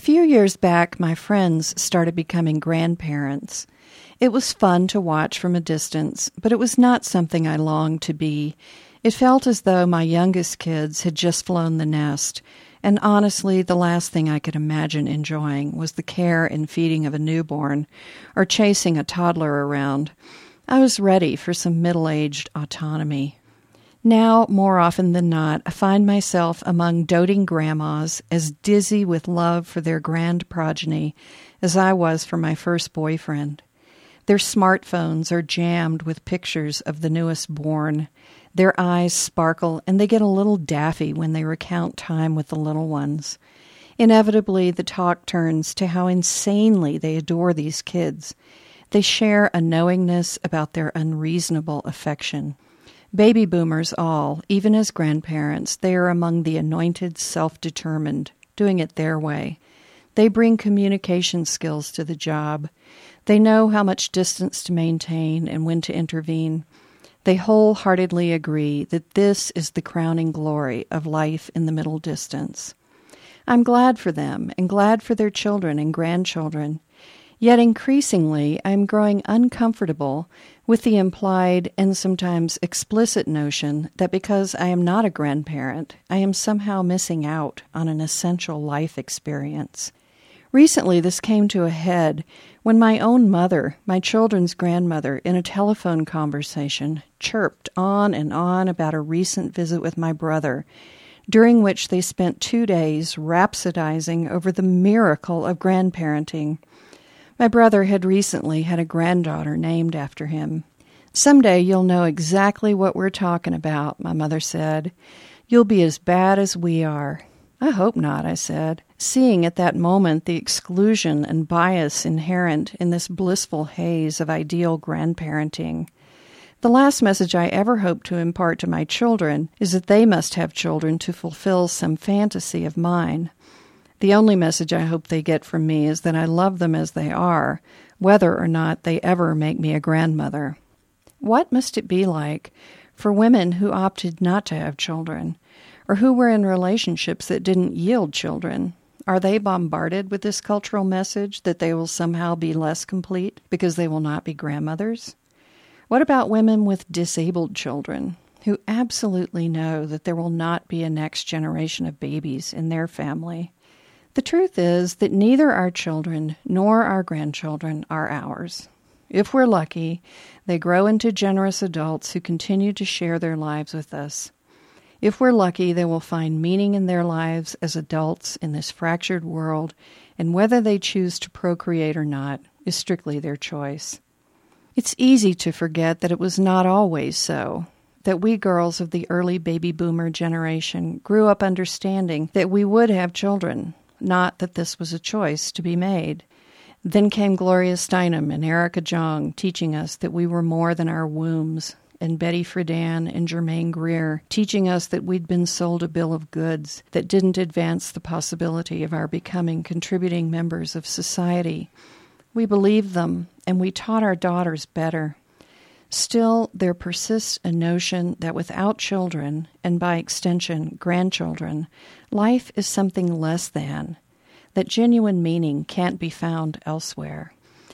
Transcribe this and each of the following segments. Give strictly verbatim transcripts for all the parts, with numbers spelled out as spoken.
few years back, my friends started becoming grandparents. It was fun to watch from a distance, but it was not something I longed to be. It felt as though my youngest kids had just flown the nest, and honestly, the last thing I could imagine enjoying was the care and feeding of a newborn, or chasing a toddler around. I was ready for some middle-aged autonomy. Now, more often than not, I find myself among doting grandmas as dizzy with love for their grand progeny as I was for my first boyfriend. Their smartphones are jammed with pictures of the newest born. Their eyes sparkle, and they get a little daffy when they recount time with the little ones. Inevitably, the talk turns to how insanely they adore these kids. They share a knowingness about their unreasonable affection. Baby boomers all, even as grandparents, they are among the anointed self-determined, doing it their way. They bring communication skills to the job. They know how much distance to maintain and when to intervene. They wholeheartedly agree that this is the crowning glory of life in the middle distance. I'm glad for them and glad for their children and grandchildren. Yet increasingly, I'm growing uncomfortable with the implied and sometimes explicit notion that because I am not a grandparent, I am somehow missing out on an essential life experience. Recently, this came to a head when my own mother, my children's grandmother, in a telephone conversation, chirped on and on about a recent visit with my brother, during which they spent two days rhapsodizing over the miracle of grandparenting. My brother had recently had a granddaughter named after him. "Someday you'll know exactly what we're talking about," my mother said. "You'll be as bad as we are." "I hope not," I said, seeing at that moment the exclusion and bias inherent in this blissful haze of ideal grandparenting. The last message I ever hope to impart to my children is that they must have children to fulfill some fantasy of mine. The only message I hope they get from me is that I love them as they are, whether or not they ever make me a grandmother. What must it be like for women who opted not to have children, or who were in relationships that didn't yield children? Are they bombarded with this cultural message that they will somehow be less complete because they will not be grandmothers? What about women with disabled children who absolutely know that there will not be a next generation of babies in their family? The truth is that neither our children nor our grandchildren are ours. If we're lucky, they grow into generous adults who continue to share their lives with us. If we're lucky, they will find meaning in their lives as adults in this fractured world, and whether they choose to procreate or not is strictly their choice. It's easy to forget that it was not always so, that we girls of the early baby boomer generation grew up understanding that we would have children, not that this was a choice to be made. Then came Gloria Steinem and Erica Jong teaching us that we were more than our wombs, and Betty Friedan and Germaine Greer teaching us that we'd been sold a bill of goods that didn't advance the possibility of our becoming contributing members of society. We believed them, and we taught our daughters better. Still, there persists a notion that without children, and by extension grandchildren, life is something less than, that genuine meaning can't be found elsewhere.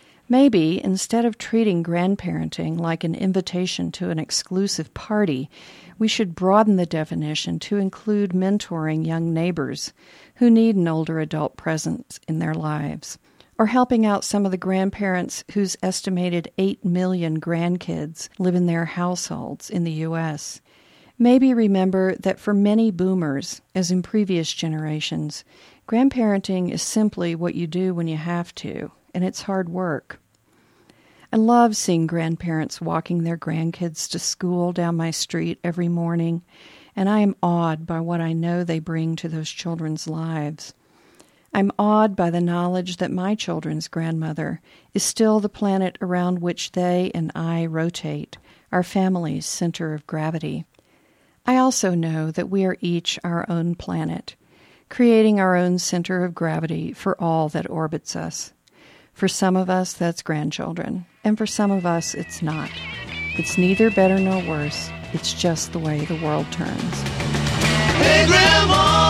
Maybe, instead of treating grandparenting like an invitation to an exclusive party, we should broaden the definition to include mentoring young neighbors who need an older adult presence in their lives, or helping out some of the grandparents whose estimated eight million grandkids live in their households in the U S Maybe remember that for many boomers, as in previous generations, grandparenting is simply what you do when you have to, and it's hard work. I love seeing grandparents walking their grandkids to school down my street every morning, and I am awed by what I know they bring to those children's lives. I'm awed by the knowledge that my children's grandmother is still the planet around which they and I rotate, our family's center of gravity. I also know that we are each our own planet, creating our own center of gravity for all that orbits us. For some of us, that's grandchildren, and for some of us, it's not. It's neither better nor worse. It's just the way the world turns. Hey, Grandma!